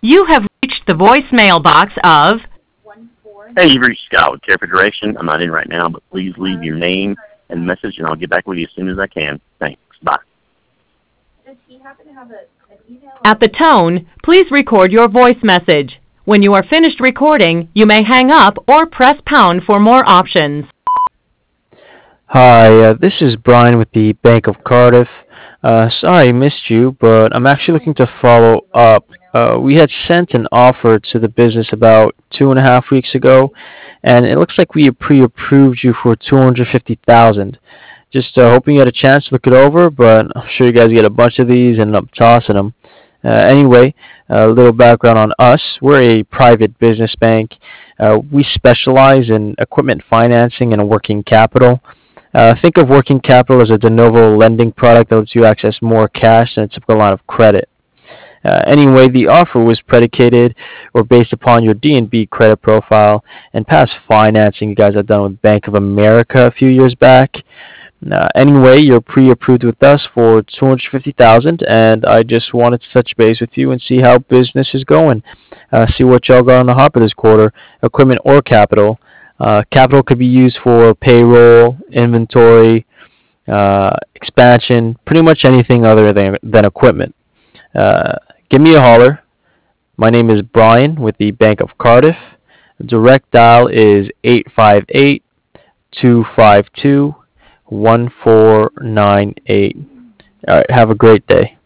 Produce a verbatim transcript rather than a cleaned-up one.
You have reached the voicemail box of... Hey, you've reached Scott with Care Federation. I'm not in right now, but please leave your name and message, and I'll get back with you as soon as I can. Thanks. Bye. At the tone, please record your voice message. When you are finished recording, you may hang up or press pound for more options. Hi, uh, this is Brian with the Bank of Cardiff. Uh, sorry I missed you, but I'm actually looking to follow up. Uh, we had sent an offer to the business about two and a half weeks ago, and it looks like we pre-approved you for two hundred fifty thousand dollars. Just uh, hoping you had a chance to look it over, but I'm sure you guys get a bunch of these and end up tossing them. Uh, anyway, a little background on us. We're a private business bank. Uh, we specialize in equipment financing and working capital. Uh, think of working capital as a de novo lending product that lets you access more cash than a typical line of credit. Uh, anyway, the offer was predicated or based upon your D and B credit profile and past financing you guys have done with Bank of America a few years back. Uh, anyway, you're pre-approved with us for two hundred fifty thousand dollars, and I just wanted to touch base with you and see how business is going. Uh, see what y'all got on the hopper this quarter, equipment or capital. Uh, capital could be used for payroll, inventory, uh, expansion, pretty much anything other than, than equipment. Uh, give me a holler. My name is Brian with the Bank of Cardiff. The direct dial is eight five eight, two five two, one four nine eight. All right, have a great day.